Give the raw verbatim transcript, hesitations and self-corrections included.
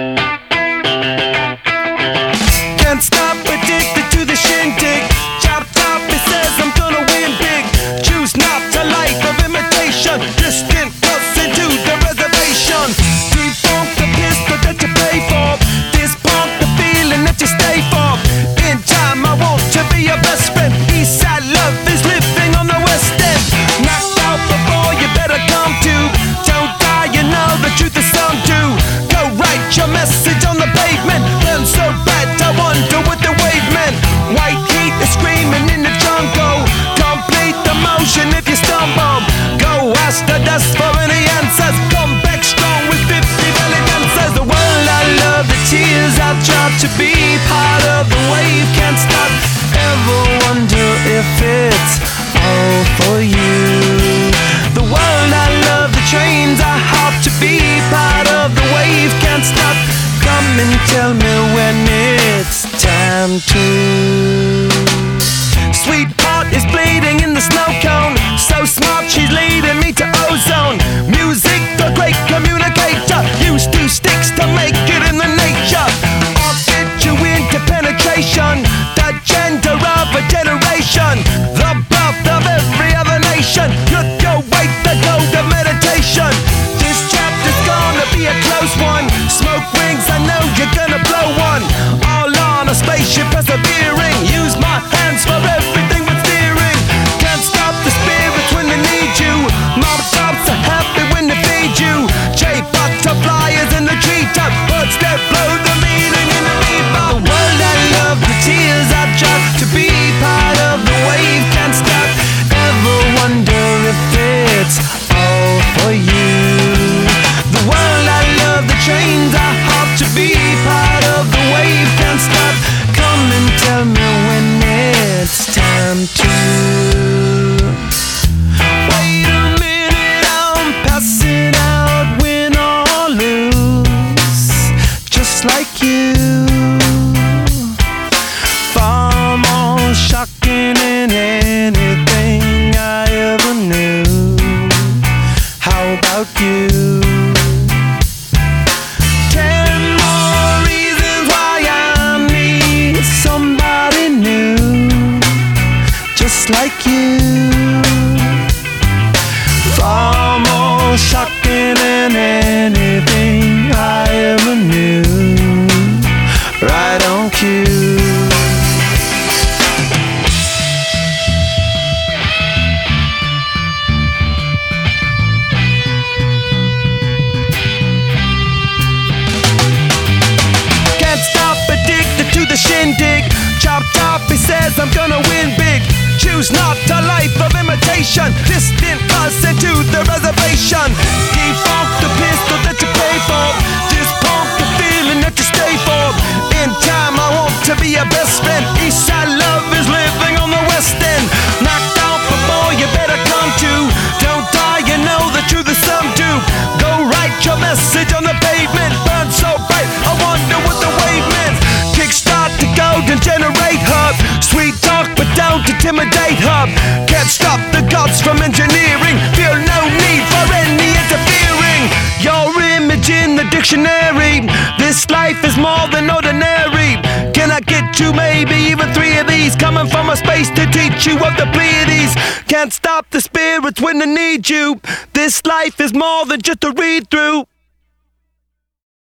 Can't stop, addicted to the shindig. Chop top, it says I'm gonna win big. Choose not a life of imitation. Distant cuss into the reservation. Defunct the pistol that you pay for. This punk the feeling that you stay for. In time I want to be your best friend. Eastside love is living on the west end. Knocked out before you better come to. Don't die, you know the truth is some do. Go write your message on the pavement. Burn so bad I wonder what the wave meant. White heat is screaming in the jungle. Complete the motion if you stumble. Go ask the dust for any answers. Come back strong with fifty valid answers. The world I love, the tears I've tried to be part of the wave. Can't stop, ever wonder if it's all for you. The world I love, the trains I hop to be part of the wave. Can't stop, come and tell me when it's time to. Sweetheart is bleeding in the snow cone. So smart, she's leading me to ozone. Music, the great communicator. Use two sticks to make it in the nature. I'll get you into penetration. The gender of a generation. The birth of every other nation. Look your way, the gold of meditation. This chapter's gonna be a close one. Smoke rings, I know you're gonna blow one. All on a spaceship persevering. Use my hands for everything but steering. Can't stop the spirits when they need you. Mob tops are happy when they feed you. J butterflies in the treetop. Birds that blow the meaning in the bebop. The world I love, the tears I tried to be part of the wave. Can't stop, ever wonder if it's all for you. The world I love, the trains I hop to be part of the wave. Can't stop, come and tell me when it's time to. Wait a minute, I'm passing out, win or lose, just like you. Far more shocking than anything I ever knew. How about you? Ten more reasons why I need somebody new, just like you. Far more shocking than anything I ever knew. Right on cue. To the shindig, chop top, he says I'm gonna win big. Choose not a life of imitation. Distant us into the reservation. Defunct the pistol that you pay for. This punk the feeling that you stay for. In time I want to be your best friend. Eastside love is living on the west end. Knocked out before you better come to. Don't die, you know the truth is some do. Go write your message on the pavement. Burn so bright, I wonder what the wave meant. Kickstart the golden generate hub. Sweet talk but don't intimidate hub. Can't stop the gods from engineering. Feel no need for any interfering. Your image in the dictionary. This life is more than ordinary. Can I get you maybe even three of these? Coming from a space to teach you of the Pleiades. Can't stop the spirits when they need you. This life is more than just a read through.